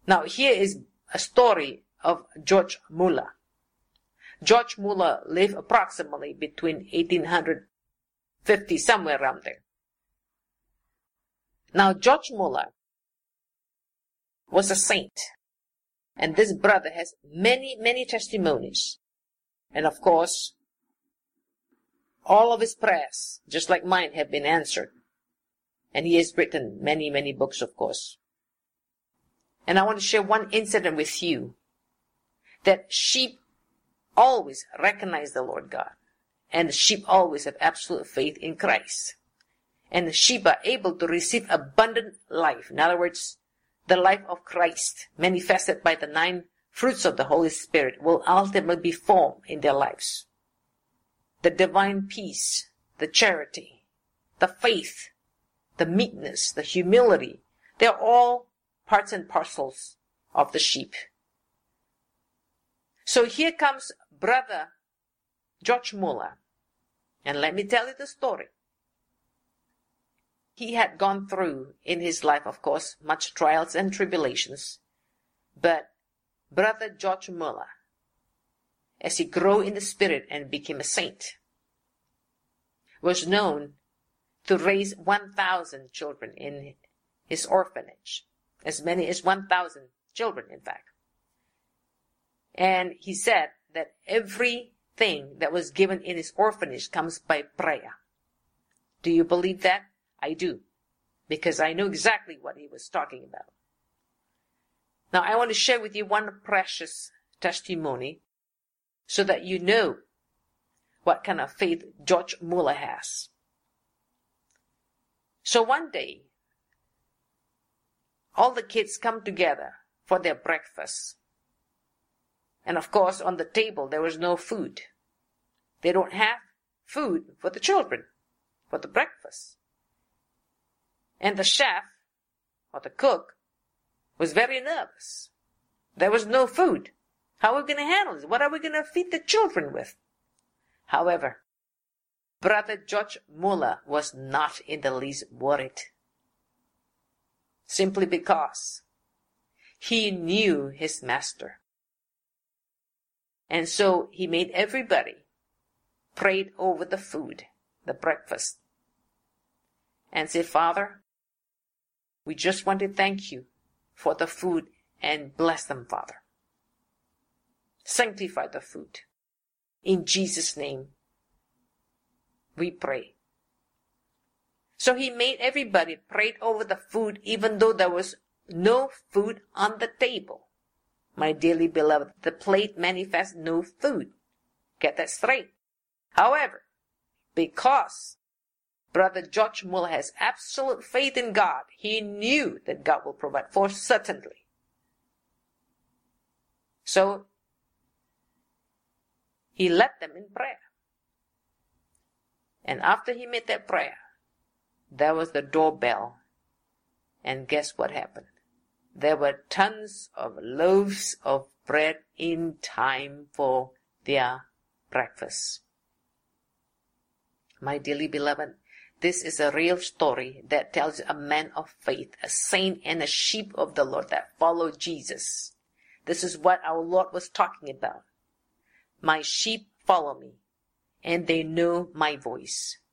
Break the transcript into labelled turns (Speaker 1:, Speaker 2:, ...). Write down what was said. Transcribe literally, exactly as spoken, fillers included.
Speaker 1: Now here is a story of George Muller. George Muller lived approximately between eighteen fifty, somewhere around there. Now George Muller was a saint, and this brother has many, many testimonies. And of course, all of his prayers, just like mine, have been answered. And he has written many, many books, of course. And I want to share one incident with you, that sheep always recognize the Lord God. And the sheep always have absolute faith in Christ. And the sheep are able to receive abundant life. In other words, the life of Christ, manifested by the nine fruits of the Holy Spirit, will ultimately be formed in their lives. The divine peace, the charity, the faith, the meekness, the humility, they're all parts and parcels of the sheep. So here comes Brother George Muller. And let me tell you the story. He had gone through in his life, of course, much trials and tribulations. But Brother George Muller, as he grew in the Spirit and became a saint, was known to raise one thousand children in his orphanage. As many as one thousand children, in fact. And he said that everything that was given in his orphanage comes by prayer. Do you believe that? I do. Because I know exactly what he was talking about. Now I want to share with you one precious testimony so that you know what kind of faith George Muller has. So one day, all the kids come together for their breakfast. And of course, on the table, there was no food. They don't have food for the children, for the breakfast. And the chef, or the cook, was very nervous. There was no food. How are we going to handle this? What are we going to feed the children with? However, Brother George Muller was not in the least worried. Simply because he knew his master. And so he made everybody prayed over the food, the breakfast, and said, Father, we just want to thank you for the food and bless them, Father. Sanctify the food. In Jesus' name, we pray. So he made everybody prayed over the food even though there was no food on the table. My dearly beloved, the plate manifests no food. Get that straight. However, because Brother George Muller has absolute faith in God, he knew that God will provide for certainly. So, he led them in prayer. And after he made that prayer, there was the doorbell. And guess what happened? There were tons of loaves of bread in time for their breakfast. My dearly beloved, this is a real story that tells a man of faith, a saint and a sheep of the Lord that follow Jesus. This is what our Lord was talking about. My sheep follow me, and they know my voice.